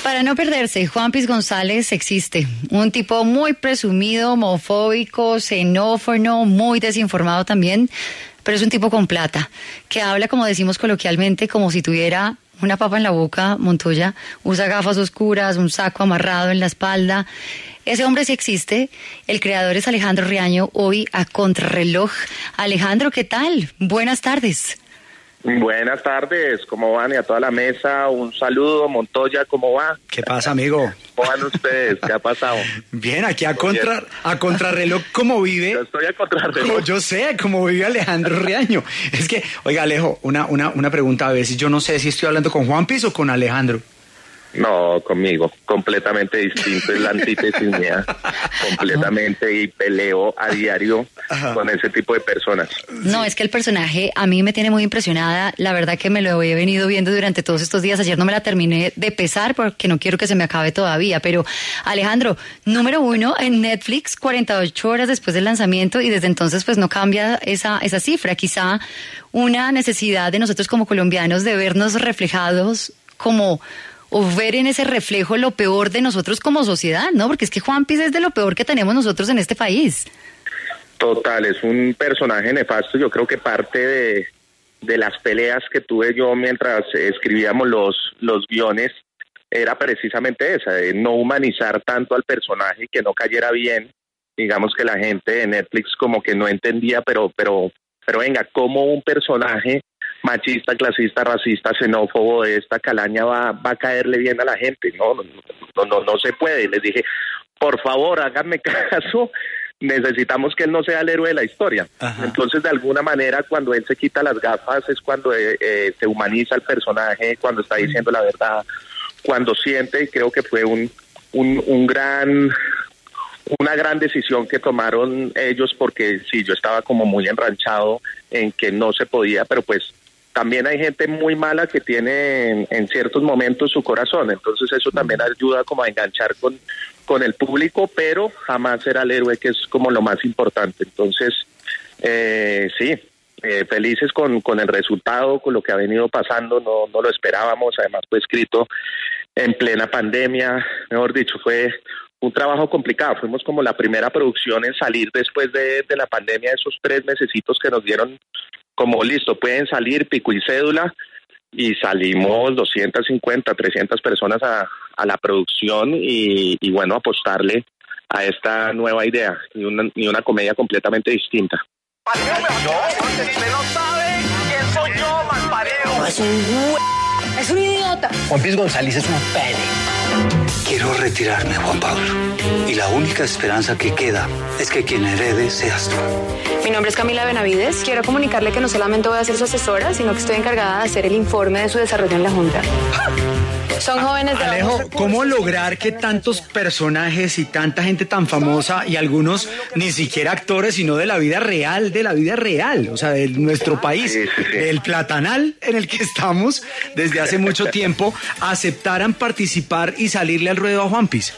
Para no perderse, Juan Piz González existe. Un tipo muy presumido, homofóbico, xenófono, muy desinformado también, pero es un tipo con plata, que habla, como decimos coloquialmente, como si tuviera una papa en la boca. Montoya usa gafas oscuras, un saco amarrado en la espalda. Ese hombre sí existe. El creador es Alejandro Riaño, hoy a contrarreloj. Alejandro, ¿qué tal? Buenas tardes. Buenas tardes, ¿cómo van? Y a toda la mesa, un saludo. Montoya, ¿cómo va? ¿Qué pasa, amigo? ¿Cómo van ustedes? ¿Qué ha pasado? Bien, aquí a contrarreloj, ¿cómo vive? Yo estoy a contrarreloj. Yo sé cómo vive Alejandro Riaño. Es que, oiga, Alejo, una pregunta a veces. Yo no sé si estoy hablando con Juan Piz o con Alejandro. No, conmigo, completamente distinto, es la antítesis mía, completamente, y peleo a diario con ese tipo de personas. No, es que el personaje a mí me tiene muy impresionada, la verdad que me lo he venido viendo durante todos estos días. Ayer no me la terminé de pesar porque no quiero que se me acabe todavía, pero Alejandro, número 1 en Netflix, 48 horas después del lanzamiento, y desde entonces pues no cambia esa cifra. Quizá una necesidad de nosotros como colombianos de vernos reflejados o ver en ese reflejo lo peor de nosotros como sociedad, ¿no? Porque es que Juan Piz es de lo peor que tenemos nosotros en este país. Total, es un personaje nefasto. Yo creo que parte de las peleas que tuve yo mientras escribíamos los guiones era precisamente esa, de no humanizar tanto al personaje, que no cayera bien. Digamos que la gente de Netflix como que no entendía, pero venga, ¿cómo un personaje machista, clasista, racista, xenófobo de esta calaña va a caerle bien a la gente? No se puede. Les dije, por favor, háganme caso, necesitamos que él no sea el héroe de la historia. Ajá. Entonces, de alguna manera, cuando él se quita las gafas es cuando se humaniza el personaje, cuando está diciendo la verdad, cuando siente, y creo que fue una gran decisión que tomaron ellos, porque sí, yo estaba como muy enranchado en que no se podía, pero pues también hay gente muy mala que tiene en ciertos momentos su corazón, entonces eso también ayuda como a enganchar con el público, pero jamás será el héroe, que es como lo más importante. Entonces, felices con el resultado, con lo que ha venido pasando, no lo esperábamos. Además fue escrito en plena pandemia, mejor dicho, fue un trabajo complicado. Fuimos como la primera producción en salir después de la pandemia, esos 3 mesecitos que nos dieron como listo, pueden salir, pico y cédula, y salimos 250, 300 personas a la producción y bueno, apostarle a esta nueva idea y una comedia completamente distinta. Usted no sabe quién soy yo, malparido. Es un idiota. Juan Piz González es un pene. Quiero retirarme, Juan Pablo. Y la única esperanza que queda es que quien herede seas tú. Mi nombre es Camila Benavides. Quiero comunicarle que no solamente voy a ser su asesora, sino que estoy encargada de hacer el informe de su desarrollo en la Junta. Son jóvenes de Alejo, ¿cómo lograr que tantos personajes y tanta gente tan famosa, y algunos ni siquiera actores, sino de la vida real, o sea, de nuestro país, del platanal en el que estamos desde hace mucho tiempo, aceptaran participar y salirle al ruedo a Juan Piz?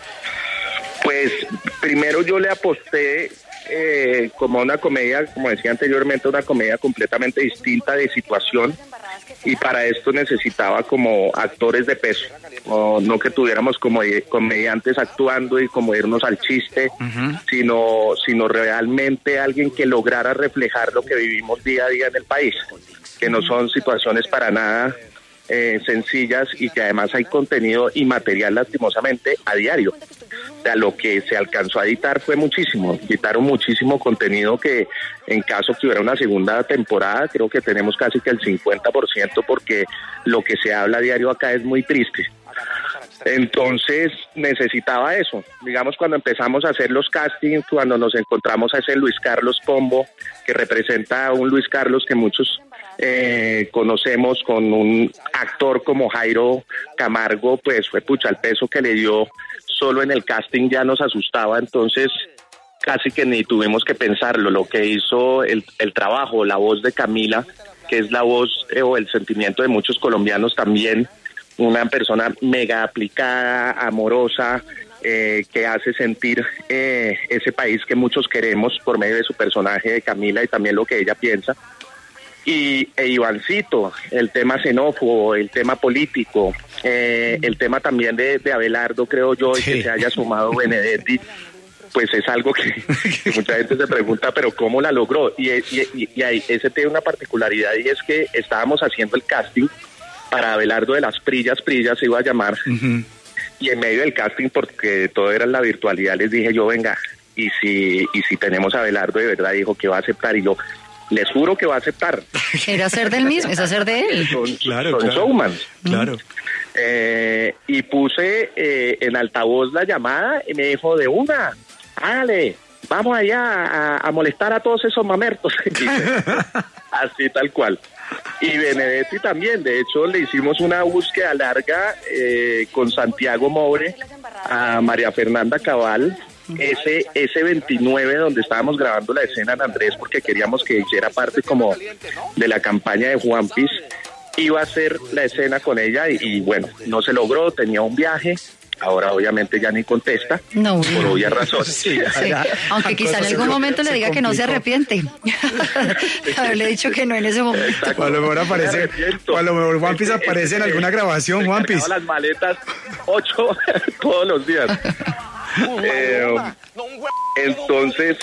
Pues primero yo le aposté como una comedia, como decía anteriormente, una comedia completamente distinta de situación, y para esto necesitaba como actores de peso, no que tuviéramos como comediantes actuando y como irnos al chiste, sino realmente alguien que lograra reflejar lo que vivimos día a día en el país, que no son situaciones para nada sencillas, y que además hay contenido y material lastimosamente a diario. O sea, lo que se alcanzó a editar fue muchísimo, quitaron muchísimo contenido, que en caso que hubiera una segunda temporada creo que tenemos casi que el 50%, porque lo que se habla a diario acá es muy triste. Entonces necesitaba eso. Digamos, cuando empezamos a hacer los castings, cuando nos encontramos a ese Luis Carlos Pombo, que representa a un Luis Carlos que muchos conocemos, con un actor como Jairo Camargo, pues fue el peso que le dio solo en el casting ya nos asustaba. Entonces casi que ni tuvimos que pensarlo. Lo que hizo el trabajo, la voz de Camila, que es la voz o el sentimiento de muchos colombianos también, una persona mega aplicada, amorosa, que hace sentir ese país que muchos queremos por medio de su personaje de Camila y también lo que ella piensa. Ivancito, el tema xenófobo, el tema político, el tema también de Abelardo, creo yo, y que se haya sumado Benedetti, pues es algo que mucha gente se pregunta, pero ¿cómo la logró? Y ahí, ese tiene una particularidad, y es que estábamos haciendo el casting para Abelardo de las Prillas se iba a llamar, y en medio del casting, porque todo era en la virtualidad, les dije yo, venga, y si tenemos a Abelardo de verdad, dijo que va a aceptar, y yo, les juro que va a aceptar. Era hacer del mismo, es hacer de él. Son showmans. Claro. Y puse en altavoz la llamada y me dijo, de una, hágale, vamos allá a molestar a todos esos mamertos. Así tal cual. Y Benedetti también, de hecho le hicimos una búsqueda larga con Santiago Moure, a María Fernanda Cabal, ese 29 donde estábamos grabando la escena en Andrés, porque queríamos que hiciera parte como de la campaña de Juan Piz, iba a hacer la escena con ella y bueno, no se logró, tenía un viaje. Ahora obviamente ya ni contesta, por obvias razones. Sí. Aunque quizá en algún momento le diga que no se arrepiente. Haberle dicho que no en ese momento. Exacto. A lo mejor aparece, a lo mejor Juan Piz aparece en alguna grabación, Juan Piz. Las maletas 8 todos los días. Entonces,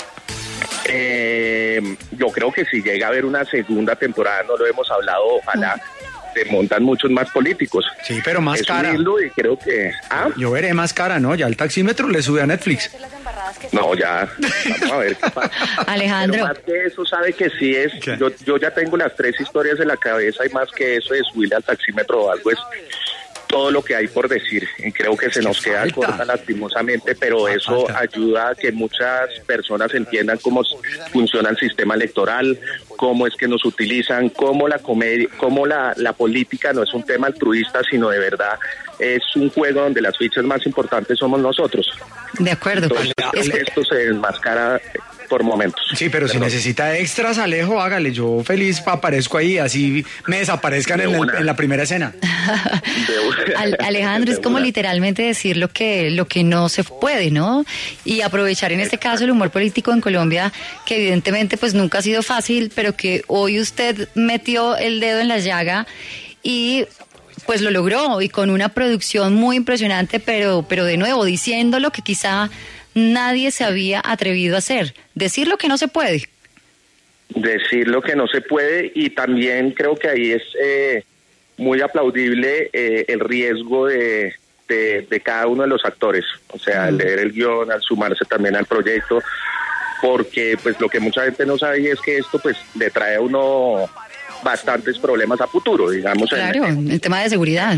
yo creo que si llega a haber una segunda temporada, no lo hemos hablado, ojalá se montan muchos más políticos. Sí, pero más es cara. Y creo que... Yo veré más cara, ¿no? Ya el taxímetro le sube a Netflix. No, ya, vamos a ver qué pasa. Alejandro. Pero más que eso, sabe que sí es... Yo ya tengo las 3 historias en la cabeza, y más que eso de subirle al taxímetro o algo, es todo lo que hay por decir. Y creo que se nos queda corta lastimosamente, pero eso ayuda a que muchas personas entiendan cómo funciona el sistema electoral, cómo es que nos utilizan, cómo la comedia, cómo la política no es un tema altruista, sino de verdad es un juego donde las fichas más importantes somos nosotros. De acuerdo. Entonces, esto se desmascara por momentos. Sí, pero si necesita extras, Alejo, hágale. Yo feliz aparezco ahí, así me desaparezcan en la primera escena. Alejandro, es como literalmente decir lo que no se puede, ¿no? Y aprovechar en este caso el humor político en Colombia, que evidentemente pues nunca ha sido fácil, pero que hoy usted metió el dedo en la llaga y pues lo logró, y con una producción muy impresionante, pero de nuevo diciendo lo que quizá nadie se había atrevido a hacer, decir lo que no se puede. Decir lo que no se puede, y también creo que ahí es muy aplaudible el riesgo de cada uno de los actores, o sea, al leer el guión, al sumarse también al proyecto, porque pues lo que mucha gente no sabe es que esto pues le trae a uno bastantes problemas a futuro, digamos. Claro, el tema de seguridad.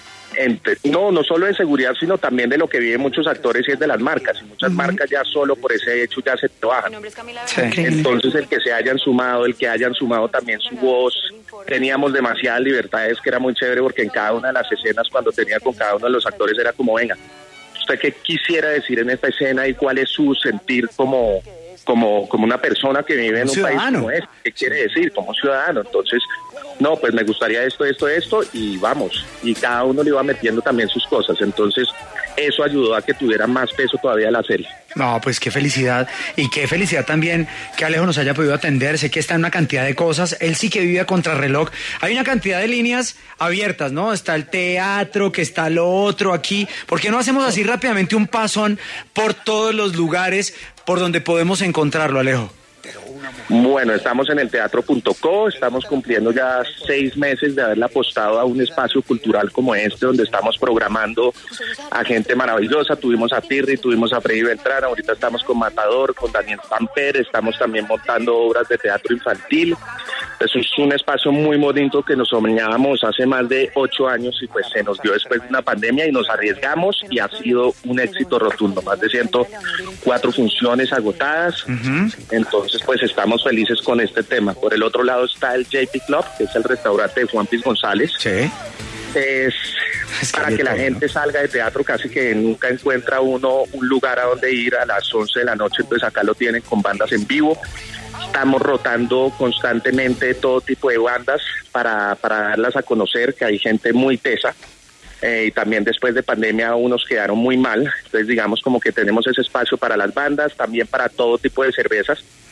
No solo de seguridad, sino también de lo que viven muchos actores, y es de las marcas. Y muchas marcas ya solo por ese hecho ya se trabajan. Sí. Entonces el que se hayan sumado, también su voz. Teníamos demasiadas libertades, que era muy chévere, porque en cada una de las escenas, cuando tenía con cada uno de los actores, era como, venga, ¿usted qué quisiera decir en esta escena y cuál es su sentir como una persona que vive en un país como este? ¿Qué quiere decir como ciudadano? Entonces, no, pues me gustaría esto, y vamos. Y cada uno le iba metiendo también sus cosas. Entonces, eso ayudó a que tuviera más peso todavía la serie. No, pues qué felicidad. Y qué felicidad también que Alejo nos haya podido atender. Sé que está en una cantidad de cosas. Él sí que vive a contrarreloj. Hay una cantidad de líneas abiertas, ¿no? Está el teatro, que está lo otro aquí. ¿Por qué no hacemos así rápidamente un pasón por todos los lugares por donde podemos encontrarlo, Alejo? Bueno, estamos en el teatro.co, estamos cumpliendo ya 6 meses de haberle apostado a un espacio cultural como este, donde estamos programando a gente maravillosa. Tuvimos a Pirri, tuvimos a Freddy Beltrán, ahorita estamos con Matador, con Daniel Samper, estamos también montando obras de teatro infantil. Eso es un espacio muy bonito que nos soñábamos hace más de 8 años, y pues se nos dio después de una pandemia, y nos arriesgamos, y ha sido un éxito rotundo, más de 104 funciones agotadas. Entonces pues estamos felices con este tema. Por el otro lado está el JP Club, que es el restaurante de Juan Piz González. Sí. Es para que la gente salga de teatro, casi que nunca encuentra uno un lugar a donde ir a las 11 de la noche, entonces acá lo tienen con bandas en vivo. Estamos rotando constantemente todo tipo de bandas para darlas a conocer, que hay gente muy tesa. Y también después de pandemia unos quedaron muy mal, entonces digamos como que tenemos ese espacio para las bandas, también para todo tipo de cervezas.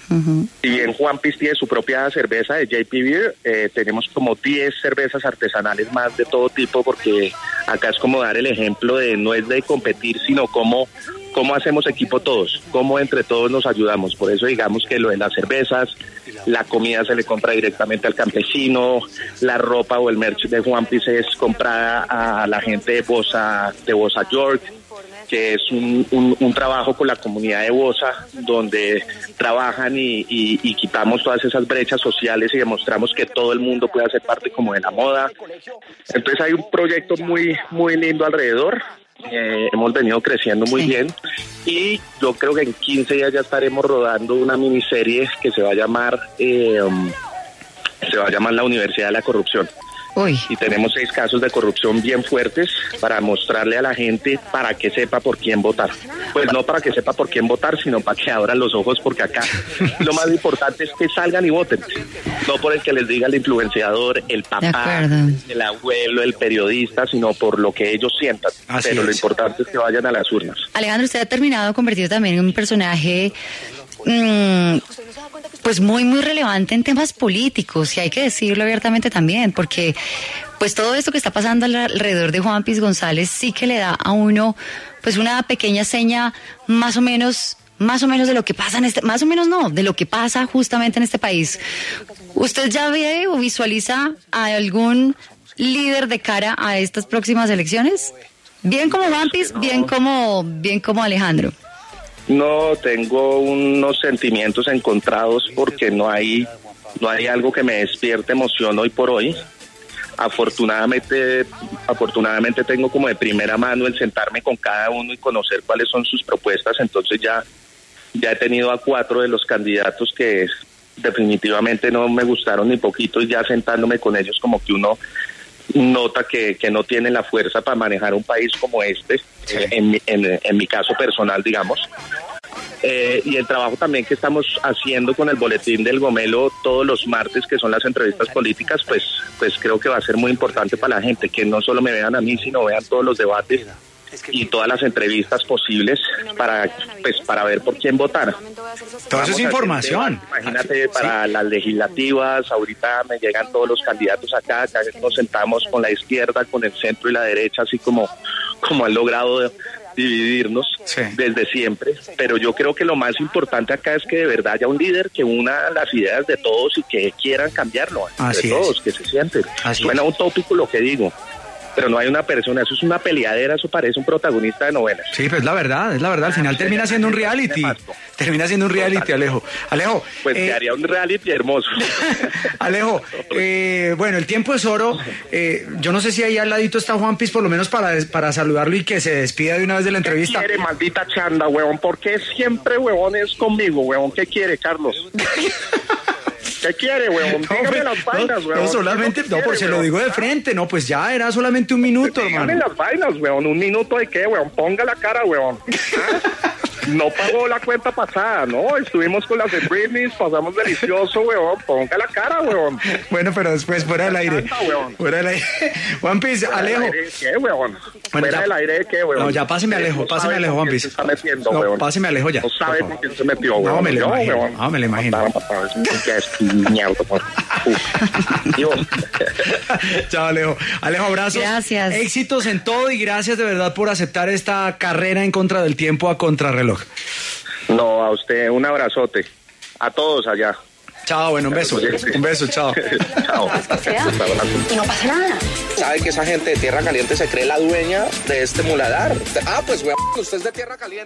Si bien Juanpis tiene su propia cerveza de JP Beer, tenemos como 10 cervezas artesanales más de todo tipo, porque acá es como dar el ejemplo de no es de competir, sino cómo hacemos equipo todos, cómo entre todos nos ayudamos. Por eso digamos que lo de las cervezas, la comida se le compra directamente al campesino, la ropa o el merch de Juanpis es comprada a la gente de Bosa York, que es un trabajo con la comunidad de Bosa, donde trabajan y quitamos todas esas brechas sociales y demostramos que todo el mundo puede hacer parte como de la moda. Entonces hay un proyecto muy, muy lindo alrededor. Hemos venido creciendo muy bien y yo creo que en 15 días ya estaremos rodando una miniserie que se va a llamar La Universidad de la Corrupción. Uy. Y tenemos 6 casos de corrupción bien fuertes para mostrarle a la gente para que sepa por quién votar. Pues no para que sepa por quién votar, sino para que abran los ojos, porque acá lo más importante es que salgan y voten. No por el que les diga el influenciador, el papá, el abuelo, el periodista, sino por lo que ellos sientan. Pero lo importante es que vayan a las urnas. Alejandro, usted ha terminado convertido también en un personaje pues muy, muy relevante en temas políticos, y hay que decirlo abiertamente también, porque pues todo esto que está pasando alrededor de Juanpis González sí que le da a uno pues una pequeña seña más o menos de lo que pasa de lo que pasa justamente en este país. ¿Usted ya ve o visualiza a algún líder de cara a estas próximas elecciones? Bien como Juanpis, bien como Alejandro. No, tengo unos sentimientos encontrados porque no hay algo que me despierte emoción hoy por hoy. Afortunadamente tengo como de primera mano el sentarme con cada uno y conocer cuáles son sus propuestas. Entonces ya he tenido a 4 de los candidatos que definitivamente no me gustaron ni poquito, y ya sentándome con ellos como que uno nota que no tienen la fuerza para manejar un país como este, en mi caso personal, digamos. Y el trabajo también que estamos haciendo con el boletín del Gomelo todos los martes, que son las entrevistas políticas, pues creo que va a ser muy importante para la gente, que no solo me vean a mí, sino vean todos los debates y todas las entrevistas posibles para ver por quién votar. Toda esa es información. Imagínate, para las legislativas, ahorita me llegan todos los candidatos acá nos sentamos con la izquierda, con el centro y la derecha, así como han logrado dividirnos desde siempre. Pero yo creo que lo más importante acá es que de verdad haya un líder que una las ideas de todos y que quieran cambiarlo, de todos, que se sienten. Suena utópico lo que digo, pero no hay una persona, eso es una peleadera, eso parece un protagonista de novelas. Sí, pues es la verdad, al final termina siendo un reality. Alejo. Pues te haría un reality hermoso. Alejo, bueno, el tiempo es oro. Yo no sé si ahí al ladito está Juanpis, por lo menos para saludarlo y que se despida de una vez de la entrevista. ¿Qué quiere, maldita chanda, huevón? ¿Por qué siempre, huevón, es conmigo, huevón? ¿Qué quiere, Carlos? ¿Qué quiere, huevón? Dígame las vainas, huevón. No, solamente, se lo digo de frente, no, pues ya era solamente un minuto, hermano. Dígame las vainas, huevón. ¿Un minuto de qué, huevón? Ponga la cara, huevón. No pagó la cuenta pasada, ¿no? Estuvimos con las de Britney, pasamos delicioso, huevón. Ponga la cara, huevón. Bueno, pero después, fuera del aire. Fuera del aire. Juanpis, Alejo. ¿Qué, huevón? ¿Fuera del aire de qué, huevón? No, ya páseme Alejo, Juanpis. Se está metiendo, no, huevón. páseme Alejo ya. No sabe con quién se metió, huevón. No, me lo imagino. Chao, Alejo. Alejo, abrazos. Gracias. Éxitos en todo y gracias de verdad por aceptar esta carrera en contra del tiempo a contrarreloj. No, a usted un abrazote. A todos allá. Chao, bueno, un beso. Un beso, chao. Chao. Y no pasa nada. ¿Sabe que esa gente de Tierra Caliente se cree la dueña de este muladar? Ah, pues, weón, usted es de Tierra Caliente.